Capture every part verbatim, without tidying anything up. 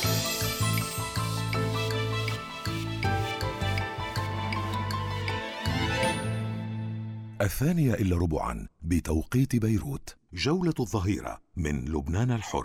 الثانية إلا ربعا بتوقيت بيروت، جولة الظهيرة من لبنان الحر.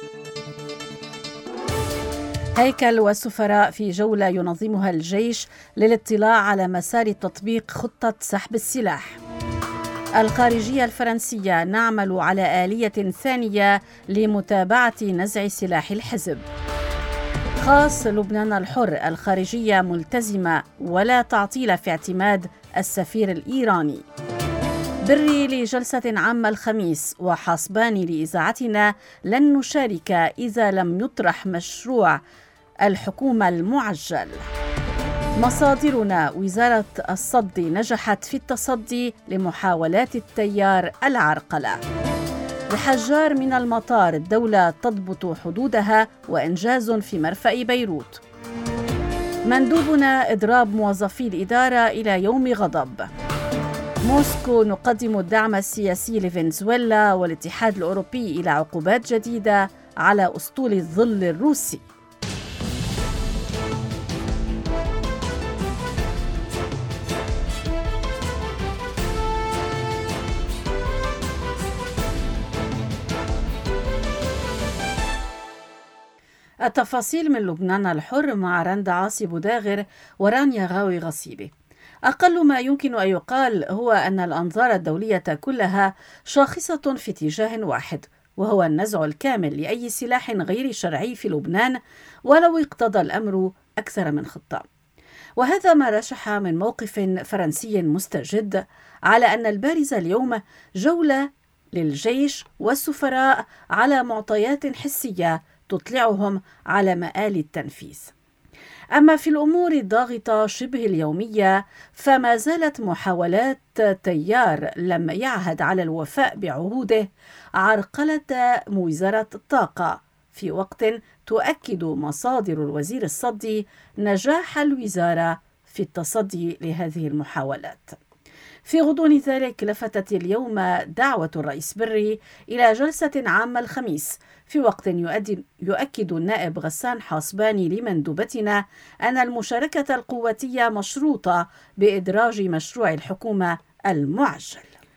هيكل والسفراء في جولة ينظمها الجيش للاطلاع على مسار تطبيق خطة سحب السلاح. الخارجية الفرنسية: نعمل على آلية ثانية لمتابعة نزع سلاح الحزب. خاص لبنان الحر: الخارجية ملتزمة ولا تعطيل في اعتماد السفير الإيراني. بري لجلسة عامة الخميس وحاسباني لإذاعتنا: لن نشارك إذا لم يطرح مشروع الحكومة المعجل. مصادرنا: وزارة الصد نجحت في التصدي لمحاولات التيار العرقلة. الحجار من المطار: الدولة تضبط حدودها وإنجاز في مرفأ بيروت. مندوبنا: إضراب موظفي الإدارة إلى يوم غضب. موسكو: نقدم الدعم السياسي لفنزويلا والاتحاد الأوروبي إلى عقوبات جديدة على أسطول الظل الروسي. التفاصيل من لبنان الحر مع رندا عاصي بوداغر ورانيا غاوي غصيبي. أقل ما يمكن أن يقال هو أن الأنظار الدولية كلها شاخصة في اتجاه واحد، وهو النزع الكامل لأي سلاح غير شرعي في لبنان ولو اقتضى الأمر أكثر من خطة. وهذا ما رشح من موقف فرنسي مستجد على أن البارز اليوم جولة للجيش والسفراء على معطيات حسية تطلعهم على مآل التنفيذ. أما في الأمور الضاغطة شبه اليومية فما زالت محاولات تيار لم يعهد على الوفاء بعهوده عرقلة وزارة الطاقة، في وقت تؤكد مصادر الوزير الصدي نجاح الوزارة في التصدي لهذه المحاولات. في غضون ذلك لفتت اليوم دعوة الرئيس بري إلى جلسة عامة الخميس، في وقت يؤكد النائب غسان حاسباني لمندوبتنا أن المشاركة القواتية مشروطة بإدراج مشروع الحكومة المعجل.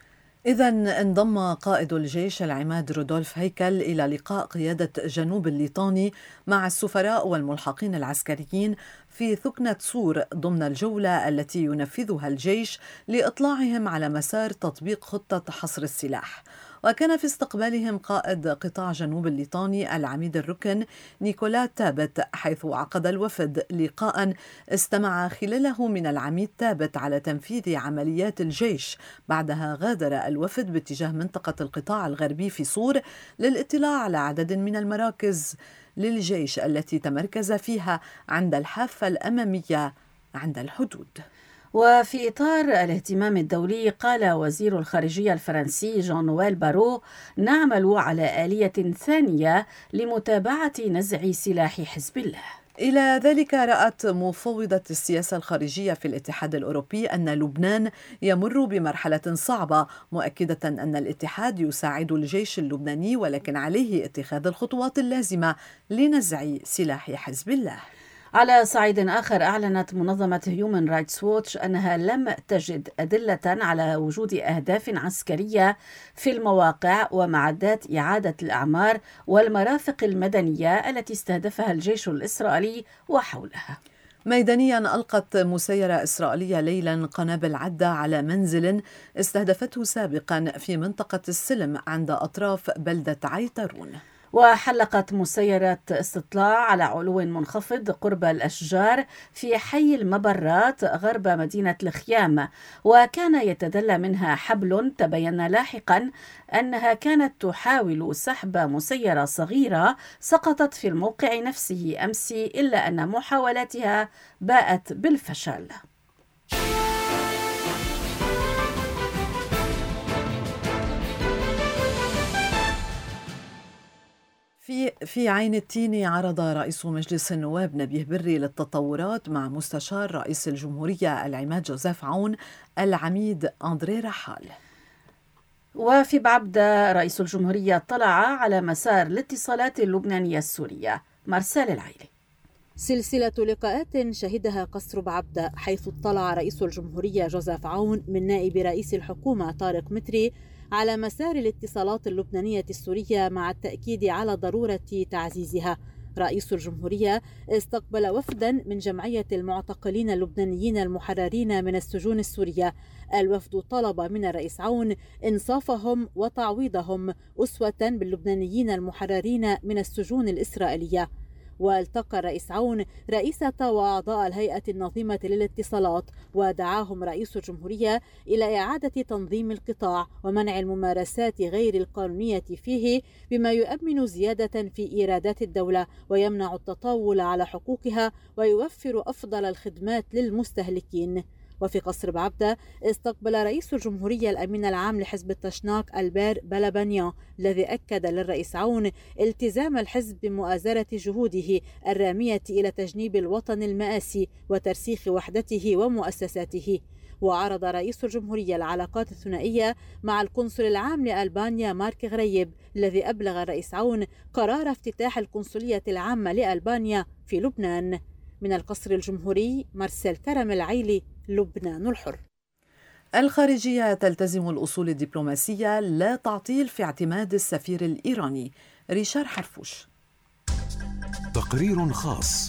إذن انضم قائد الجيش العماد رودولف هيكل إلى لقاء قيادة جنوب الليطاني مع السفراء والملحقين العسكريين في ثكنة صور ضمن الجولة التي ينفذها الجيش لإطلاعهم على مسار تطبيق خطة حصر السلاح. وكان في استقبالهم قائد قطاع جنوب الليطاني العميد الركن نيكولا تابت، حيث عقد الوفد لقاء استمع خلاله من العميد تابت على تنفيذ عمليات الجيش. بعدها غادر الوفد باتجاه منطقة القطاع الغربي في صور للاطلاع على عدد من المراكز للجيش التي تمركز فيها عند الحافة الأمامية عند الحدود. وفي إطار الاهتمام الدولي قال وزير الخارجية الفرنسي جان نويل بارو: نعمل على آلية ثانية لمتابعة نزع سلاح حزب الله. إلى ذلك رأت مفوضة السياسة الخارجية في الاتحاد الأوروبي أن لبنان يمر بمرحلة صعبة، مؤكدة أن الاتحاد يساعد الجيش اللبناني ولكن عليه اتخاذ الخطوات اللازمة لنزع سلاح حزب الله. على صعيد آخر، أعلنت منظمة هيومن رايتس ووتش أنها لم تجد أدلة على وجود أهداف عسكرية في المواقع ومعدات إعادة الأعمار والمرافق المدنية التي استهدفها الجيش الإسرائيلي وحولها. ميدانيا ألقت مسيرة إسرائيلية ليلا قنابل عدة على منزل استهدفته سابقا في منطقة السلم عند أطراف بلدة عيترون. وحلقت مسيرة استطلاع على علو منخفض قرب الأشجار في حي المبرات غرب مدينة الخيام، وكان يتدلى منها حبل. تبين لاحقا أنها كانت تحاول سحب مسيرة صغيرة سقطت في الموقع نفسه أمس، إلا أن محاولاتها باءت بالفشل. في في عين التين عرض رئيس مجلس النواب نبيه بري للتطورات مع مستشار رئيس الجمهورية العماد جوزيف عون العميد أندري رحال. وفي بعبدة رئيس الجمهورية اطلع على مسار الاتصالات اللبنانية السورية، مارسيل العيلي. سلسلة لقاءات شهدها قصر بعبدة، حيث اطلع رئيس الجمهورية جوزيف عون من نائب رئيس الحكومة طارق متري على مسار الاتصالات اللبنانية السورية، مع التأكيد على ضرورة تعزيزها. رئيس الجمهورية استقبل وفدا من جمعية المعتقلين اللبنانيين المحررين من السجون السورية. الوفد طلب من الرئيس عون إنصافهم وتعويضهم أسوة باللبنانيين المحررين من السجون الإسرائيلية. والتقى الرئيس عون رئيسة وأعضاء الهيئة النظيمة للاتصالات، ودعاهم رئيس الجمهورية إلى إعادة تنظيم القطاع ومنع الممارسات غير القانونية فيه، بما يؤمن زيادة في إيرادات الدولة ويمنع التطاول على حقوقها ويوفر أفضل الخدمات للمستهلكين. وفي قصر بعبدة استقبل رئيس الجمهورية الأمين العام لحزب التشناق البير بلبنيان، الذي أكد للرئيس عون التزام الحزب بمؤازرة جهوده الرامية إلى تجنيب الوطن المآسي وترسيخ وحدته ومؤسساته. وعرض رئيس الجمهورية العلاقات الثنائية مع القنصل العام لألبانيا مارك غريب، الذي أبلغ الرئيس عون قرار افتتاح القنصلية العامة لألبانيا في لبنان. من القصر الجمهوري، مارسيل كرم العيلي، لبنان الحر. الخارجية تلتزم الأصول الدبلوماسية، لا تعطيل في اعتماد السفير الإيراني. ريشار حرفوش. تقرير خاص.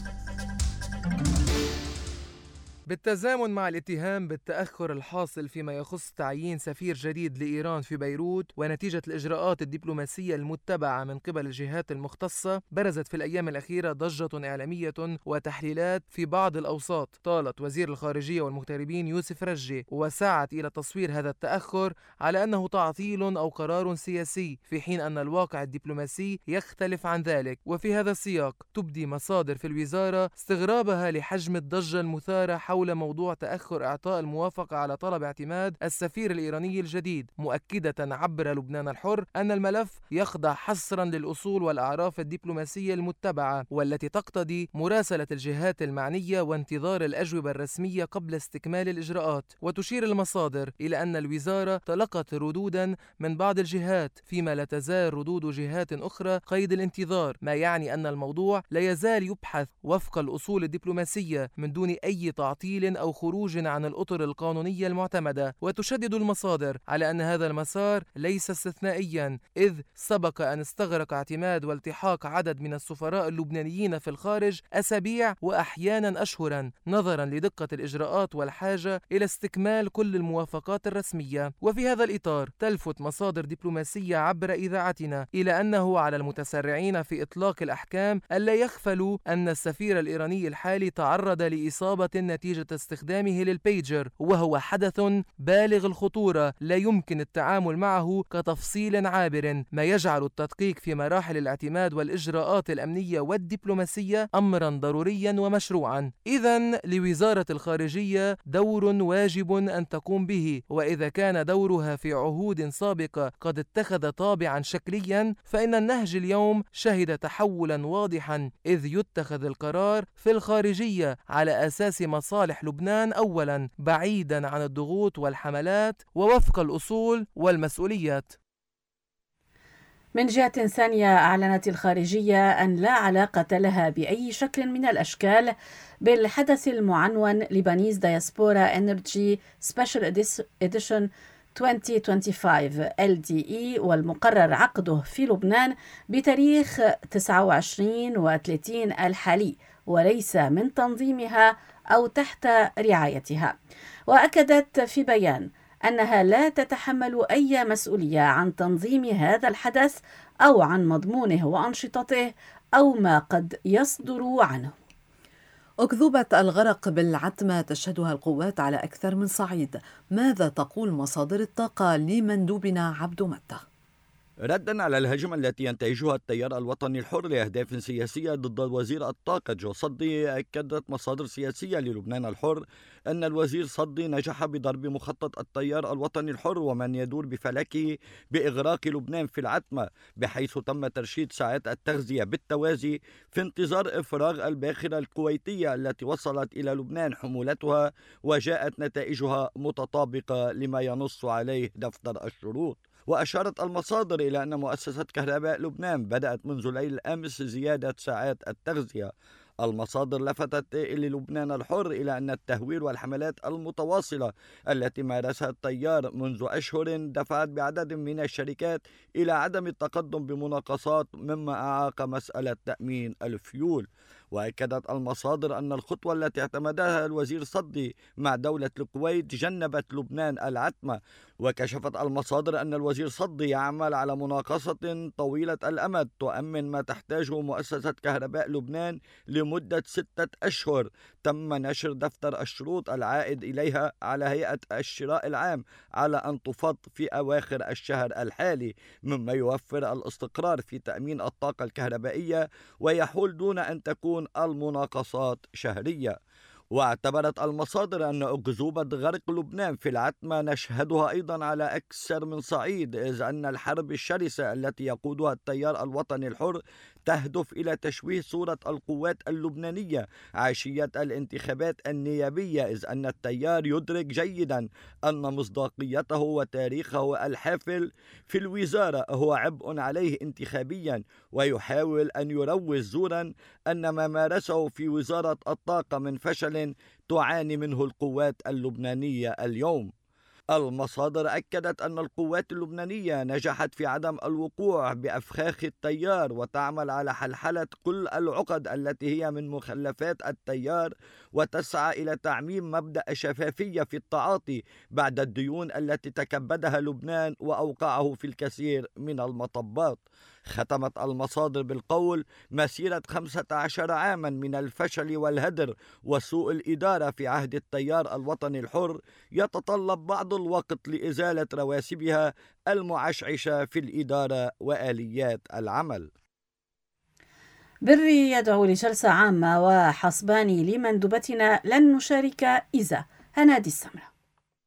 بالتزامن مع الاتهام بالتأخر الحاصل فيما يخص تعيين سفير جديد لإيران في بيروت، ونتيجة الإجراءات الدبلوماسية المتبعة من قبل الجهات المختصة، برزت في الأيام الأخيرة ضجة إعلامية وتحليلات في بعض الأوساط طالت وزير الخارجية والمغتربين يوسف رجي، وسعت إلى تصوير هذا التأخر على أنه تعطيل أو قرار سياسي، في حين أن الواقع الدبلوماسي يختلف عن ذلك. وفي هذا السياق تبدي مصادر في الوزارة استغرابها لحجم الضجة المثارة حول موضوع تأخر إعطاء الموافقة على طلب اعتماد السفير الإيراني الجديد، مؤكدة عبر لبنان الحر أن الملف يخضع حصرا للأصول والأعراف الدبلوماسية المتبعة، والتي تقتضي مراسلة الجهات المعنية وانتظار الأجوبة الرسمية قبل استكمال الإجراءات. وتشير المصادر إلى أن الوزارة تلقت ردودا من بعض الجهات، فيما لا تزال ردود جهات أخرى قيد الانتظار، ما يعني أن الموضوع لا يزال يبحث وفق الأصول الدبلوماسية من دون أي تعطيل أو خروج عن الأطر القانونية المعتمدة. وتشدد المصادر على أن هذا المسار ليس استثنائيا، إذ سبق أن استغرق اعتماد والتحاق عدد من السفراء اللبنانيين في الخارج أسابيع وأحيانا أشهرا، نظرا لدقة الإجراءات والحاجة إلى استكمال كل الموافقات الرسمية. وفي هذا الإطار تلفت مصادر دبلوماسية عبر إذاعتنا إلى أنه على المتسرعين في إطلاق الأحكام ألا يغفلوا أن السفير الإيراني الحالي تعرض لإصابة نتيجة استخدامه للبيجر، وهو حدث بالغ الخطورة لا يمكن التعامل معه كتفصيل عابر، ما يجعل التدقيق في مراحل الاعتماد والإجراءات الأمنية والدبلوماسية أمرا ضروريا ومشروعا. إذن لوزارة الخارجية دور واجب أن تقوم به، وإذا كان دورها في عهود سابقة قد اتخذ طابعا شكليا، فإن النهج اليوم شهد تحولا واضحا، إذ يتخذ القرار في الخارجية على أساس مصالح لبنان أولا، بعيدا عن الضغوط والحملات ووفق الأصول والمسؤوليات. من جهة ثانية، أعلنت الخارجية أن لا علاقة لها بأي شكل من الأشكال بالحدث المعنون لبنيز دايسبورا إنرجي سبيشال إديشن ألفين وخمسة وعشرين إل دي إي، والمقرر عقده في لبنان بتاريخ تسعة وعشرين وثلاثين الحالي، وليس من تنظيمها أو تحت رعايتها. وأكدت في بيان أنها لا تتحمل أي مسؤولية عن تنظيم هذا الحدث أو عن مضمونه وأنشطته أو ما قد يصدر عنه. أكذوبة الغرق بالعتمة تشهدها القوات على أكثر من صعيد. ماذا تقول مصادر الطاقة لمندوبنا عبد متى؟ ردا على الهجمة التي ينتهجها التيار الوطني الحر لأهداف سياسية ضد وزير الطاقة جو صدي، أكدت مصادر سياسية للبنان الحر أن الوزير صدي نجح بضرب مخطط التيار الوطني الحر ومن يدور بفلكه بإغراق لبنان في العتمة، بحيث تم ترشيد ساعات التغذية بالتوازي في انتظار إفراغ الباخرة الكويتية التي وصلت إلى لبنان حمولتها، وجاءت نتائجها متطابقة لما ينص عليه دفتر الشروط. وأشارت المصادر إلى أن مؤسسة كهرباء لبنان بدأت منذ ليل أمس زيادة ساعات التغذية. المصادر لفتت للبنان الحر إلى أن التهوير والحملات المتواصلة التي مارسها التيار منذ أشهر دفعت بعدد من الشركات إلى عدم التقدم بمناقصات، مما أعاق مسألة تأمين الفيول. وأكدت المصادر أن الخطوة التي اعتمدها الوزير صدي مع دولة الكويت جنبت لبنان العتمة. وكشفت المصادر أن الوزير صدي يعمل على مناقصة طويلة الأمد تؤمن ما تحتاجه مؤسسة كهرباء لبنان لمدة ستة أشهر. تم نشر دفتر الشروط العائد إليها على هيئة الشراء العام على أن تفض في أواخر الشهر الحالي، مما يوفر الاستقرار في تأمين الطاقة الكهربائية ويحول دون أن تكون المناقصات شهرية. واعتبرت المصادر أن أكذوبة غرق لبنان في العتمة نشهدها أيضا على أكثر من صعيد، إذ أن الحرب الشرسة التي يقودها التيار الوطني الحر تهدف إلى تشويه صورة القوات اللبنانية عشية الانتخابات النيابية، إذ أن التيار يدرك جيدا أن مصداقيته وتاريخه الحافل في الوزارة هو عبء عليه انتخابيا، ويحاول أن يروج زورا أن ما مارسه في وزارة الطاقة من فشل تعاني منه القوات اللبنانية اليوم. المصادر أكدت أن القوات اللبنانية نجحت في عدم الوقوع بأفخاخ التيار وتعمل على حلحلة كل العقد التي هي من مخلفات التيار، وتسعى إلى تعميم مبدأ الشفافية في التعاطي بعد الديون التي تكبدها لبنان وأوقعه في الكثير من المطبات. ختمت المصادر بالقول: مسيرة خمسة عشر عاما من الفشل والهدر وسوء الإدارة في عهد التيار الوطني الحر يتطلب بعض الوقت لإزالة رواسبها المعشعشة في الإدارة وآليات العمل. بري يدعو لجلسة عامة وحسباني لمندوبتنا لن نشارك إذا. هنادي السمرة.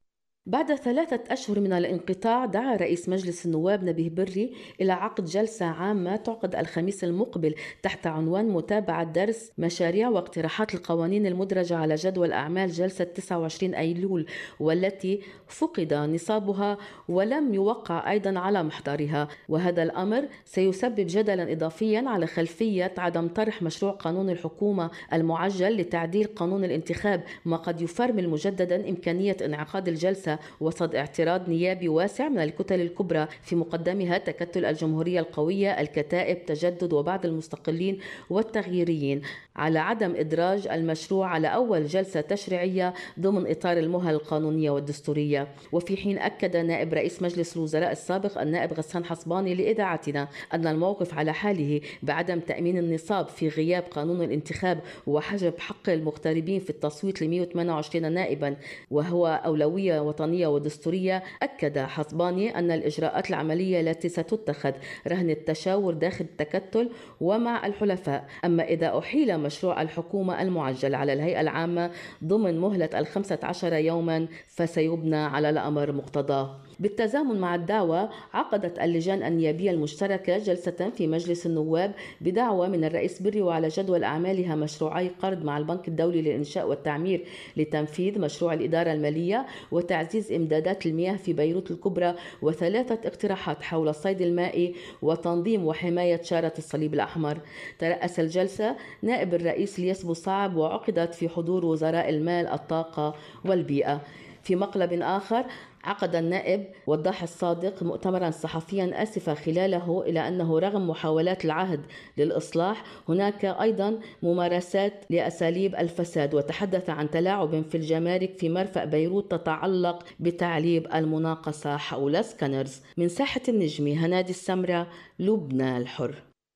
بعد ثلاثة أشهر من الانقطاع دعا رئيس مجلس النواب نبيه بري إلى عقد جلسة عامة تعقد الخميس المقبل تحت عنوان متابعة درس مشاريع واقتراحات القوانين المدرجة على جدول أعمال جلسة تسعة وعشرين أيلول، والتي فقد نصابها ولم يوقع أيضا على محضرها. وهذا الأمر سيسبب جدلا إضافيا على خلفية عدم طرح مشروع قانون الحكومة المعجل لتعديل قانون الانتخاب، ما قد يفرمل مجددا إمكانية انعقاد الجلسة وسط اعتراض نيابي واسع من الكتل الكبرى في مقدمها تكتل الجمهورية القوية، الكتائب، تجدد، وبعض المستقلين والتغييريين على عدم إدراج المشروع على أول جلسة تشريعية ضمن إطار المهل القانونية والدستورية. وفي حين أكد نائب رئيس مجلس الوزراء السابق النائب غسان حسباني لإذاعتنا أن الموقف على حاله بعدم تأمين النصاب في غياب قانون الانتخاب وحجب حق المغتربين في التصويت ل مئة وثمانية وعشرين نائبا وهو أولوية وطنية ودستورية، أكد حسباني أن الإجراءات العملية التي ستتخذ رهن التشاور داخل التكتل ومع الحلفاء. أما إذا أحيل مشروع الحكومة المعجل على الهيئة العامة ضمن مهلة الخمسة عشر يوما فسيبنى على الأمر مقتضاه. بالتزامن مع الدعوة عقدت اللجان النيابية المشتركة جلسة في مجلس النواب بدعوة من الرئيس بري وعلى جدول أعمالها مشروعي قرض مع البنك الدولي للإنشاء والتعمير لتنفيذ مشروع الإدارة المالية وتعزيز إمدادات المياه في بيروت الكبرى، وثلاثة اقتراحات حول الصيد المائي وتنظيم وحماية شارة الصليب الأحمر. ترأس الجلسة نائب الرئيس الياس بوصعب وعقدت في حضور وزراء المال، الطاقة والبيئة. في مقلب آخر عقد النائب وضاح الصادق مؤتمرا صحفيا آسفا خلاله إلى أنه رغم محاولات العهد للإصلاح هناك أيضا ممارسات لأساليب الفساد، وتحدث عن تلاعب في الجمارك في مرفأ بيروت تتعلق بتعليب المناقصة حول سكانرز. من ساحة النجمي هنادي السمرة، لبنان الحر.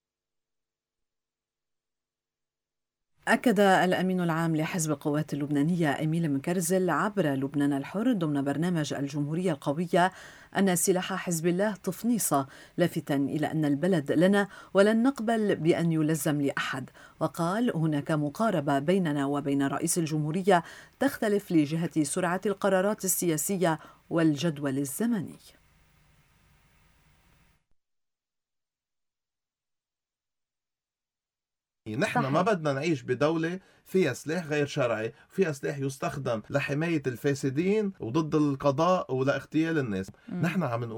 أكد الأمين العام لحزب القوات اللبنانية إميل مكرزل عبر لبنان الحر ضمن برنامج الجمهورية القوية أن سلاح حزب الله تفنيصة، لافتا إلى أن البلد لنا ولن نقبل بأن يلزم لأحد. وقال هناك مقاربة بيننا وبين رئيس الجمهورية تختلف لجهة سرعة القرارات السياسية والجدول الزمني. نحن ما بدنا نعيش بدولة فيها سلاح غير شرعي، فيها سلاح يستخدم لحماية الفاسدين وضد القضاء ولاغتيال الناس. م. نحن عم نقول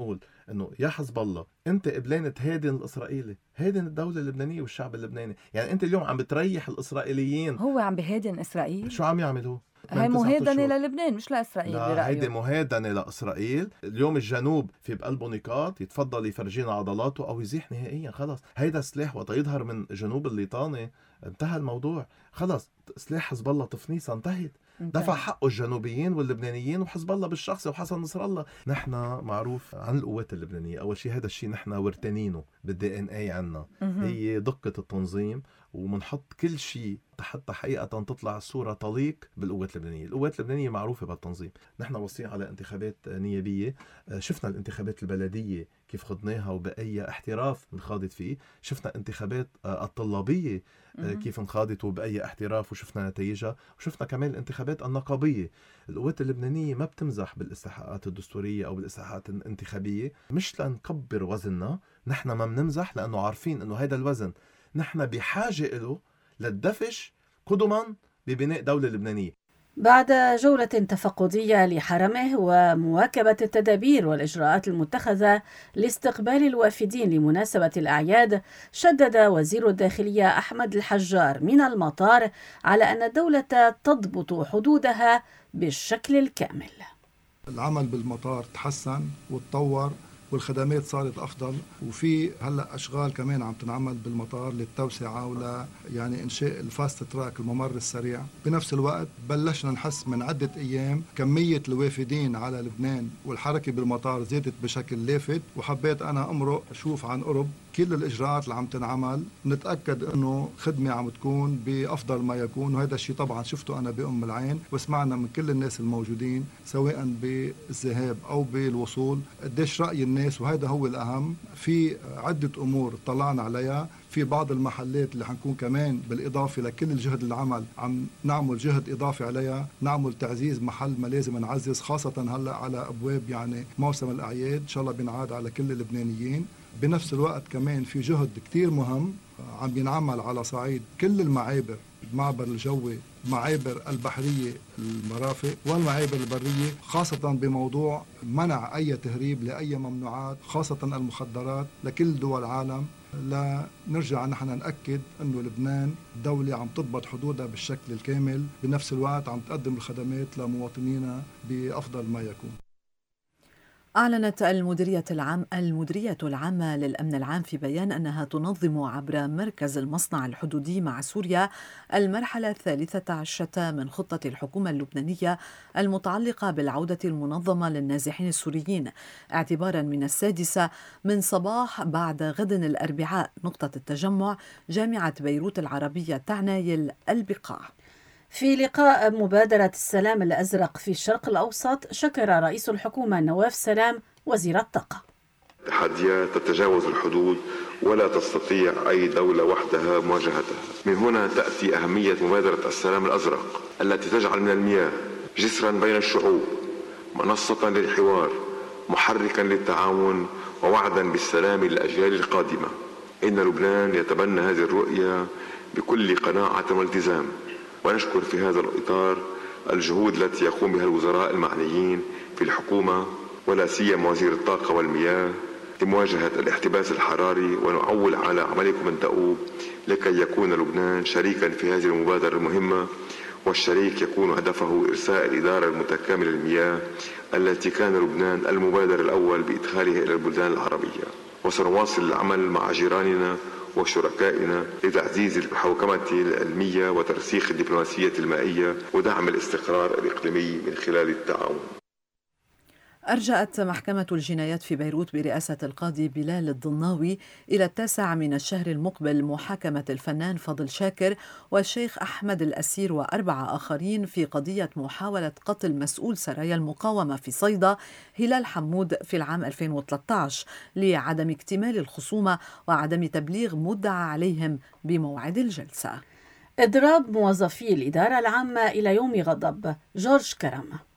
انه يا حزب الله انت قبلان تهادن الاسرائيلي، هادن الدوله اللبنانيه والشعب اللبناني. يعني انت اليوم عم بتريح الاسرائيليين. هو عم بهادن اسرائيل؟ شو عم يعمل هو؟ هي مهادنة للبنان مش لإسرائيل برأيه. لا، هيدي مهادنة لإسرائيل. اليوم الجنوب في بقلبه نقاط، يتفضل يفرجينا عضلاته أو يزيح نهائيا. خلاص هيدا سلاح وقت يظهر من جنوب الليطاني انتهى الموضوع. خلاص سلاح حزب الله تفنيسة انتهت. دفع حقه الجنوبيين واللبنانيين وحزب الله بالشخص وحسن نصر الله. نحن معروف عن القوات اللبنانية أول شيء هذا الشيء نحن ورتنينه بالدي ان اي عنا، هي دقة التنظيم، ومنحط كل شيء حتى حقيقة تطلع الصورة تليق بالقوات اللبنانية. القوات اللبنانية معروفة بالتنظيم. نحن واصلين على انتخابات نيابية، شفنا الانتخابات البلدية كيف خضناها وبأي احتراف انخاضت فيه، شفنا انتخابات الطلابية كيف انخاضت وبأي احتراف وشفنا نتائجها، وشفنا كمان الانتخابات النقابية. القوات اللبنانية ما بتمزح بالاستحقاقات الدستورية أو بالاستحقاقات الانتخابية، مش لنكبر وزننا، نحن ما بنمزح لأنه عارفين أنه هذا الوزن نحن بحاجة له للدفش قدما ببناء دولة لبنانية. بعد جولة تفقدية لحرمه ومواكبة التدابير والإجراءات المتخذة لاستقبال الوافدين لمناسبة الأعياد، شدد وزير الداخلية أحمد الحجار من المطار على أن الدولة تضبط حدودها بالشكل الكامل. العمل بالمطار تحسن وتطور والخدمات صارت أفضل، وفي هلأ أشغال كمان عم تنعمل بالمطار للتوسعة ولا يعني إنشاء الفاست تراك الممر السريع. بنفس الوقت بلشنا نحس من عدة أيام كمية الوافدين على لبنان والحركة بالمطار زادت بشكل لافت، وحبيت أنا أمرق أشوف عن قرب كل الإجراءات اللي عم تنعمل، نتأكد أنه خدمة عم تكون بأفضل ما يكون. وهذا الشيء طبعا شفته أنا بأم العين وسمعنا من كل الناس الموجودين سواء بالذهاب أو بالوصول قديش رأي الناس، وهذا هو الأهم. في عدة أمور طلعنا عليها، في بعض المحلات اللي حنكون كمان بالإضافة لكل الجهد العمل عم نعمل جهد إضافي عليها، نعمل تعزيز محل ما لازم نعزز، خاصة هلأ على أبواب يعني موسم الأعياد إن شاء الله بنعاد على كل اللبنانيين. بنفس الوقت كمان في جهد كتير مهم عم بينعمل على صعيد كل المعابر، المعبر الجوي، المعابر البحرية، المرافق والمعابر البرية، خاصة بموضوع منع أي تهريب لأي ممنوعات خاصة المخدرات لكل دول العالم، لنرجع نحن نأكد أنه لبنان دولة عم تضبط حدودها بالشكل الكامل، بنفس الوقت عم تقدم الخدمات لمواطنينا بأفضل ما يكون. أعلنت المديرية العام المديرية العامة للأمن العام في بيان أنها تنظم عبر مركز المصنع الحدودي مع سوريا المرحلة الثالثة عشرة من خطة الحكومة اللبنانية المتعلقة بالعودة المنظمة للنازحين السوريين اعتبارا من السادسة من صباح بعد غد الأربعاء نقطة التجمع جامعة بيروت العربية تعنايل البقاع. في لقاء مبادرة السلام الأزرق في الشرق الأوسط، شكر رئيس الحكومة نواف سلام وزير الطاقة. تحديات تتجاوز الحدود ولا تستطيع أي دولة وحدها مواجهتها. من هنا تأتي أهمية مبادرة السلام الأزرق التي تجعل من المياه جسرا بين الشعوب، منصة للحوار، محركا للتعاون، ووعدا بالسلام للأجيال القادمة. إن لبنان يتبنى هذه الرؤية بكل قناعة والتزام، ونشكر في هذا الإطار الجهود التي يقوم بها الوزراء المعنيين في الحكومة ولا سيما وزير الطاقة والمياه لمواجهة الاحتباس الحراري، ونعول على عملكم الدؤوب لكي يكون لبنان شريكا في هذه المبادرة المهمة، والشريك يكون هدفه إرساء الإدارة المتكاملة للمياه التي كان لبنان المبادر الأول بإدخالها إلى البلدان العربية. وسنواصل العمل مع جيراننا وشركائنا لتعزيز الحوكمة العلمية وترسيخ الدبلوماسية المائية ودعم الاستقرار الإقليمي من خلال التعاون. أرجأت محكمة الجنايات في بيروت برئاسة القاضي بلال الضناوي إلى التاسع من الشهر المقبل محاكمة الفنان فضل شاكر والشيخ أحمد الأسير وأربعة آخرين في قضية محاولة قتل مسؤول سرايا المقاومة في صيدا هلال حمود في العام ألفين وثلاثة عشر لعدم اكتمال الخصومة وعدم تبليغ مدعى عليهم بموعد الجلسة. إضراب موظفي الإدارة العامة إلى يوم غضب. جورج كرامة.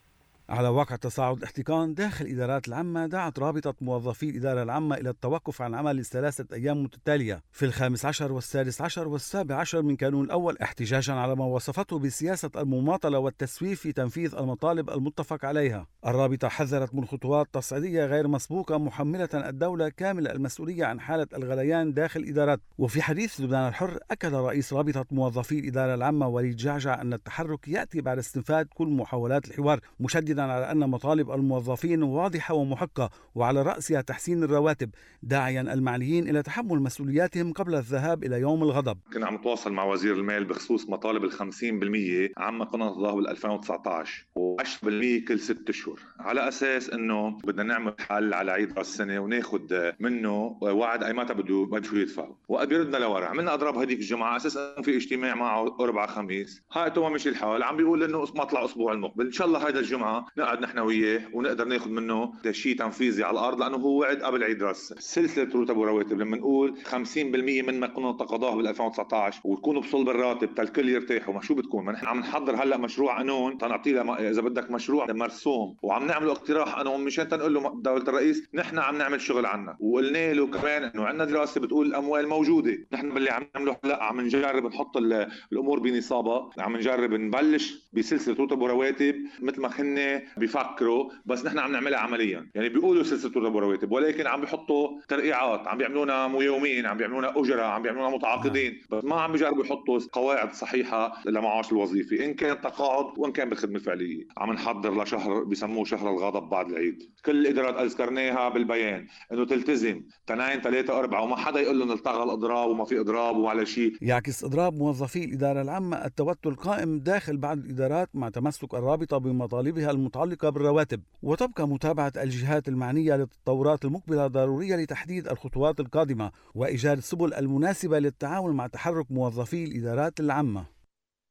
على واقع تصاعد الاحتقان داخل الإدارات العامة، دعت رابطة موظفي الإدارة العامة إلى التوقف عن عمل لثلاثة أيام متتالية في الخامس عشر والسادس عشر والسابع عشر من كانون الأول، احتجاجا على ما وصفته بسياسة المماطلة والتسويف في تنفيذ المطالب المتفق عليها. الرابطة حذرت من خطوات تصعيدية غير مسبوقة محملة الدولة كامل المسؤولية عن حالة الغليان داخل الإدارات. وفي حديث لبنان الحر، أكد رئيس رابطة موظفي الإدارة العامة وليد جعجع أن التحرك يأتي بعد استنفاد كل محاولات الحوار، مشددا على أن مطالب الموظفين واضحة ومحقة وعلى رأسها تحسين الرواتب، داعيا المعنيين إلى تحمل مسؤولياتهم قبل الذهاب إلى يوم الغضب. كنا عم نتواصل مع وزير المال بخصوص مطالب الخمسين بالمية عما كنا نتضاهى بال ألفين وتسعة عشر وعشرة بالمية كل ست أشهر، على أساس إنه بدنا نعمل حل على عيد رأس السنة وناخد منه وعد أي متى بده بده يدفعوا، وقد بيردنا لورا. عملنا أضراب هذيك الجمعة أساس إنه في اجتماع معه أربعة خميس، هاي تو مشي الحال، عم بيقول إنه مطلع أسبوع المقبل إن شاء الله هذا الجمعة نقعد نحن وياه ونقدر ناخد منه شيء تنفيذي على الأرض، لأنه هو وعد قبل عيد رأس. سلسلة راتب ورواتب لما نقول خمسين بالمية من ما كنا نتقاضاه بال ألفين وتسعة عشر ويكونوا بصلب الراتب تالكل يرتاحوا، ما شو بتكون؟ ما نحن عم نحضر هلا مشروع قانون تنعطي له إذا بدك مشروع مرسوم، وعم نعمل اقتراح قانون مشان تنقول له دولة الرئيس نحن عم نعمل شغل عنا، وقلنا له كمان إنه عندنا دراسة بتقول الأموال موجودة. نحن باللي عم نعمله هلا عم نجرب نحط الأمور بنصابها، عم نجرب نبلش بسلسلة راتب ورواتب مثل ما كنا بيفكروا، بس نحن عم نعملها عمليا. يعني بيقولوا سلسلة راتب ورواتب ولكن عم بيحطوا ترقيعات، عم بيعملونا يومين، عم بيعملونا أجرة، عم بيعملونا متعاقدين، بس ما عم بيجربوا يحطوا قواعد صحيحة لمعاش الوظيفي إن كان تقاعد وإن كان بالخدمة الفعلية. عم نحضر لشهر بيسموه شهر الغضب بعد العيد. كل الإدارات أذكرناها بالبيان إنه تلتزم تنين ثلاثة أربعة وما حدا يقول لهم التغى الإضراب وما في إضراب وعلى شيء. يعكس إضراب موظفي الإدارة العامة التوتر القائم داخل بعض الإدارات مع تمسك الرابطة بمطالبها المتعلقة بالرواتب، وتبقى متابعة الجهات المعنية للتطورات المقبلة ضرورية لتحديد الخطوات القادمة وإيجاد السبل المناسبة للتعامل مع تحرك موظفي الإدارات العامة.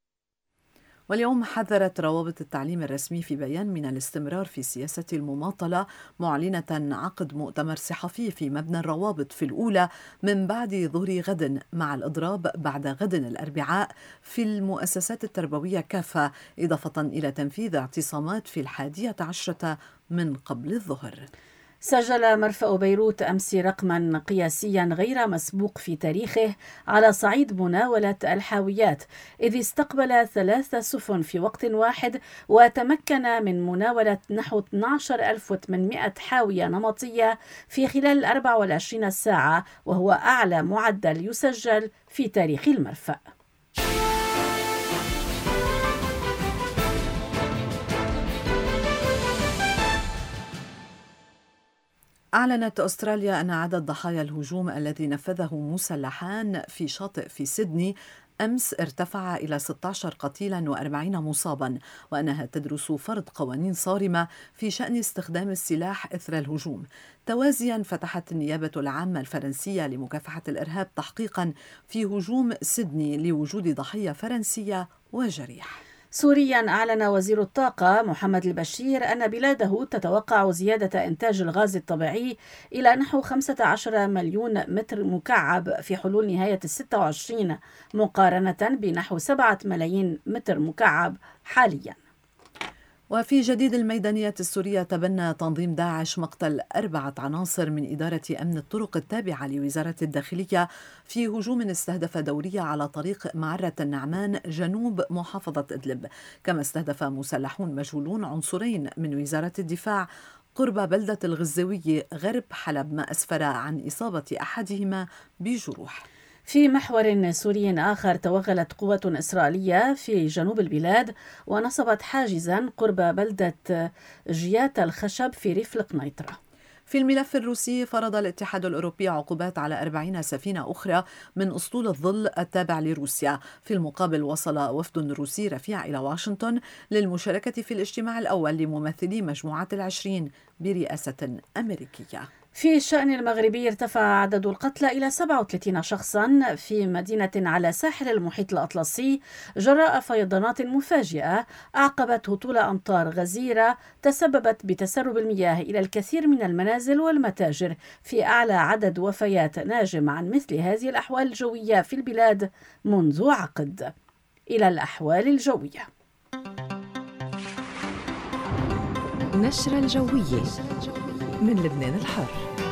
واليوم حذرت روابط التعليم الرسمي في بيان من الاستمرار في سياسة المماطلة، معلنة عقد مؤتمر صحفي في مبنى الروابط في الأولى من بعد ظهر غد، مع الإضراب بعد غد الأربعاء في المؤسسات التربوية كافة، إضافة إلى تنفيذ اعتصامات في الحادية عشرة من قبل الظهر. سجل مرفأ بيروت أمس رقما قياسيا غير مسبوق في تاريخه على صعيد مناولة الحاويات، إذ استقبل ثلاث سفن في وقت واحد وتمكن من مناولة نحو اثني عشر ألف وثمانمائة حاوية نمطية في خلال أربع وعشرين ساعة، وهو أعلى معدل يسجل في تاريخ المرفأ. أعلنت أستراليا أن عدد ضحايا الهجوم الذي نفذه مسلحان في شاطئ في سيدني أمس ارتفع إلى ستة عشر قتيلا وأربعين مصابا، وأنها تدرس فرض قوانين صارمة في شأن استخدام السلاح إثر الهجوم. توازيا فتحت النيابة العامة الفرنسية لمكافحة الإرهاب تحقيقا في هجوم سيدني لوجود ضحية فرنسية وجريح. سوريا أعلن وزير الطاقة محمد البشير أن بلاده تتوقع زيادة إنتاج الغاز الطبيعي إلى نحو خمسة عشر مليون متر مكعب في حلول نهاية الستة وعشرين مقارنة بنحو سبعة ملايين متر مكعب حاليا. وفي جديد الميدانيات السورية، تبنى تنظيم داعش مقتل أربعة عناصر من إدارة أمن الطرق التابعة لوزارة الداخلية في هجوم استهدف دورية على طريق معرة النعمان جنوب محافظة إدلب، كما استهدف مسلحون مجهولون عنصرين من وزارة الدفاع قرب بلدة الغزاوية غرب حلب، ما أسفر عن إصابة أحدهما بجروح. في محور سوري آخر، توغلت قوة إسرائيلية في جنوب البلاد ونصبت حاجزا قرب بلدة جيات الخشب في ريف القنيطرة. في الملف الروسي، فرض الاتحاد الأوروبي عقوبات على أربعين سفينة أخرى من أسطول الظل التابع لروسيا. في المقابل، وصل وفد روسي رفيع إلى واشنطن للمشاركة في الاجتماع الأول لممثلي مجموعة العشرين برئاسة أمريكية. في الشأن المغربي، ارتفع عدد القتلى إلى سبعة وثلاثين شخصا في مدينة على ساحل المحيط الأطلسي جراء فيضانات مفاجئة أعقبت هطول أمطار غزيرة تسببت بتسرب المياه إلى الكثير من المنازل والمتاجر، في أعلى عدد وفيات ناجم عن مثل هذه الأحوال الجوية في البلاد منذ عقد. إلى الأحوال الجوية. النشرة الجوية من لبنان الحر.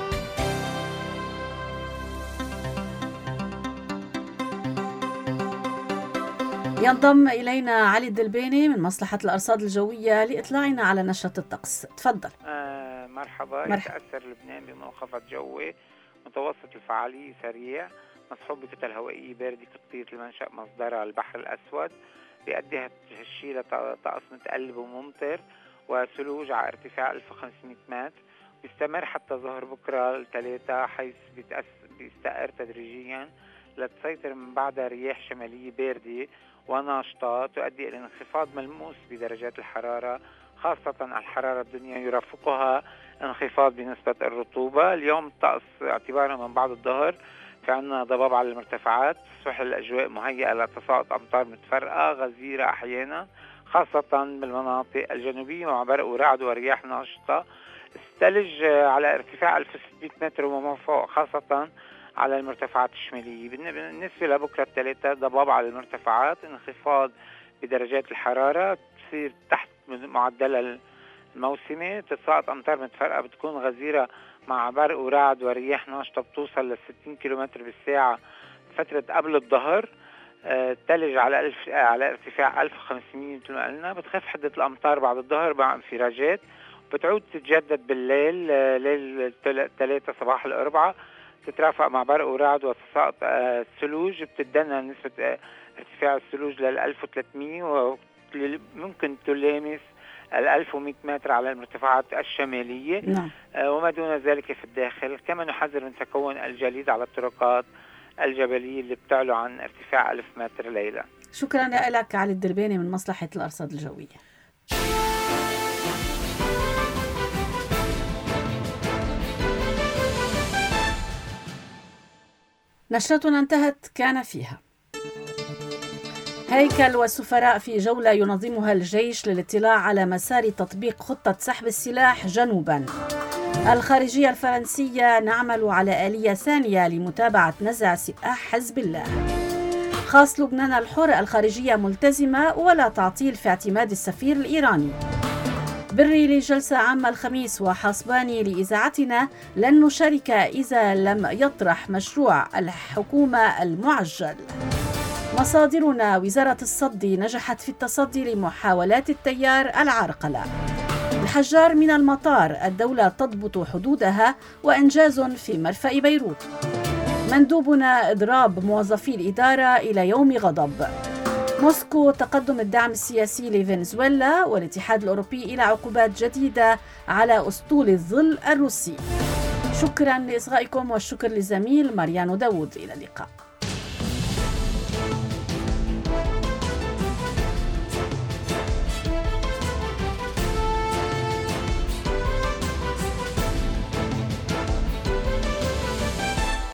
ينضم إلينا علي الدلبيني من مصلحة الأرصاد الجوية لإطلاعنا على نشرة الطقس. تفضل. آه مرحبا. مرحبا. يتأثر لبنان بمنخفض جوي متوسط الفعالية سريع مصحوب بكتل هوائية باردة تغطية المنشأ مصدرها البحر الأسود، بيؤدي هالشيء لطقس متقلب وممطر وثلوج على ارتفاع ألف وخمسمائة متر. بيستمر حتى ظهر بكرة الثلاثاء، حيث بيستقر تدريجيا لتسيطر من بعدها رياح شمالية باردة وناشطة تؤدي إلى انخفاض ملموس بدرجات الحرارة، خاصة على الحرارة الدنيا يرافقها انخفاض بنسبة الرطوبة. اليوم الطقس اعتبارا من بعد الظهر في عنا ضباب على المرتفعات، تصبح الأجواء مهيئة لتساقط أمطار متفرقة غزيرة أحيانا خاصة بالمناطق الجنوبية مع برق ورعد ورياح ناشطة. الثلج على ارتفاع ألف وستمائة متر وما فوق خاصة على المرتفعات الشمالية. بالنسبة لبكرة الثلاثاء ضباب على المرتفعات، انخفاض بدرجات الحرارة تصير تحت معدل الموسمي، تساقط أمطار متفرقة بتكون غزيرة مع برق ورعد ورياح ناشطة بتوصل ل ستين كيلومتر بالساعة فترة قبل الظهر. الثلج على ألف على ارتفاع ألف وخمسمائة مثل ما قلنا. بتخف حدة الأمطار بعد الظهر مع انفراجات، بتعود تتجدد بالليل ليل الثلاثاء صباح الأربعاء، تترافق مع برق ورعد وتساقط الثلوج. بتدنى نسبة ارتفاع الثلوج لل ألف وثلاثمائة وممكن تلامس ال ألف ومائة متر على المرتفعات الشمالية. نعم. وما دون ذلك في الداخل. كما نحذر من تكون الجليد على الطرقات الجبلية اللي بتعلو عن ارتفاع ألف متر ليلة. شكرا لك علي الدلبيني من مصلحة الأرصاد الجوية. نشرتنا انتهت كان فيها هيكل والسفراء في جولة ينظمها الجيش للاطلاع على مسار تطبيق خطة سحب السلاح جنوبا. الخارجية الفرنسية نعمل على آلية ثانية لمتابعة نزع سلاح حزب الله. خاص لبنان الحر، الخارجية ملتزمة ولا تعطيل في اعتماد السفير الإيراني. بري لجلسة عامة الخميس وحاسباني لإذاعتنا لن نشارك إذا لم يطرح مشروع الحكومة المعجل. مصادرنا وزارة الصد نجحت في التصدي لمحاولات التيار العرقلة. الحجار من المطار، الدولة تضبط حدودها وإنجاز في مرفأ بيروت. مندوبنا إضراب موظفي الإدارة إلى يوم غضب. موسكو تقدم الدعم السياسي لفنزويلا، والاتحاد الأوروبي إلى عقوبات جديدة على أسطول الظل الروسي. شكرا لإصغائكم والشكر لزميل ماريانو داود. إلى اللقاء.